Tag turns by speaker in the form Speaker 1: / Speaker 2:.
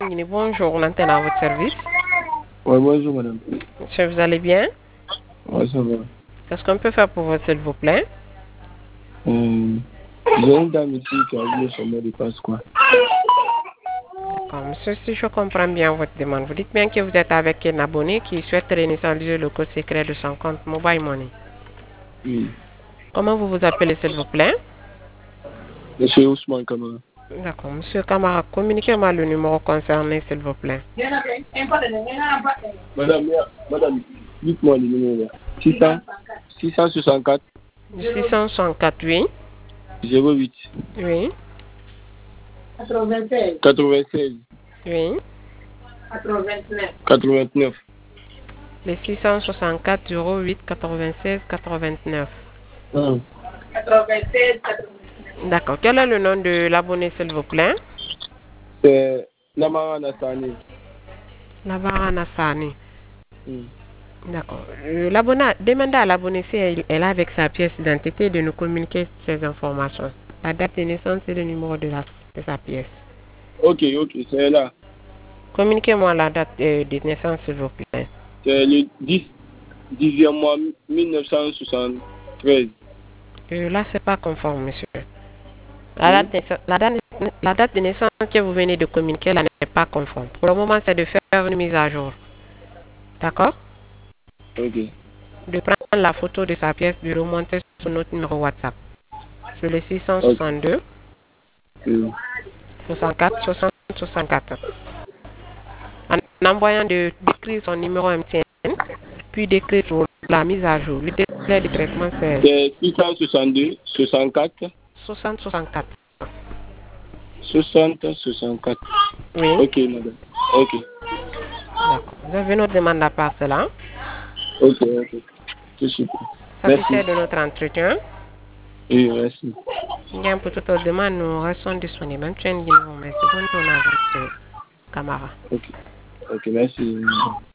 Speaker 1: Bonjour, on antenne à votre service.
Speaker 2: Oui, bonjour madame.
Speaker 1: Monsieur, vous allez bien?
Speaker 2: Oui, ça va.
Speaker 1: Qu'est-ce qu'on peut faire pour vous, s'il vous plaît?
Speaker 2: J'ai une dame ici qui a oublié son mot de passe, quoi.
Speaker 1: Monsieur, si je comprends bien votre demande, vous dites bien que vous êtes avec un abonné qui souhaite réinitialiser le code secret de son compte Mobile Money.
Speaker 2: Oui.
Speaker 1: Comment vous vous appelez, s'il vous plaît?
Speaker 2: Monsieur Ousmane Kamara.
Speaker 1: D'accord. Monsieur Kamara, communiquez-moi le numéro concerné, s'il vous plaît.
Speaker 2: Madame, dites-moi le numéro là. 664
Speaker 1: 664, oui.
Speaker 2: 08
Speaker 1: Oui.
Speaker 2: 96
Speaker 1: Oui.
Speaker 2: 89.
Speaker 1: Le 664 08 96 89.
Speaker 2: Ah.
Speaker 1: D'accord. Quel est le nom de l'abonné, s'il vous plaît?
Speaker 2: C'est Namara Nassani.
Speaker 1: Nabara Nassani.
Speaker 2: Mm.
Speaker 1: D'accord. L'abonné demande à l'abonné si elle a avec sa pièce d'identité de nous communiquer ces informations. La date de naissance et le numéro de sa pièce.
Speaker 2: Ok, c'est là.
Speaker 1: Communiquez-moi la date de naissance, s'il vous plaît.
Speaker 2: C'est le 10e mois 1973.
Speaker 1: Là, c'est pas conforme, monsieur. La date de naissance que vous venez de communiquer, là, n'est pas conforme. Pour le moment, c'est de faire une mise à jour. D'accord?
Speaker 2: Ok.
Speaker 1: De prendre la photo de sa pièce, de remonter sur notre numéro WhatsApp. Sur le
Speaker 2: Ok.
Speaker 1: 662
Speaker 2: Mm.
Speaker 1: 64 60 64. En envoyant d'écrire son numéro MTN, puis d'écrire sur la mise à jour. Le délai de traitement, c'est
Speaker 2: C'est 662 64
Speaker 1: 60 64.
Speaker 2: 64.
Speaker 1: Oui.
Speaker 2: Ok, madame. Ok.
Speaker 1: D'accord. Vous avez une autre demande à part cela.
Speaker 2: Ok. C'est super. Merci.
Speaker 1: Satisfait de notre entretien.
Speaker 2: Oui, merci.
Speaker 1: Bien, pour toute autre demande, nous restons disponibles. Merci. Bonne journée à vous, Camarade.
Speaker 2: Ok, merci.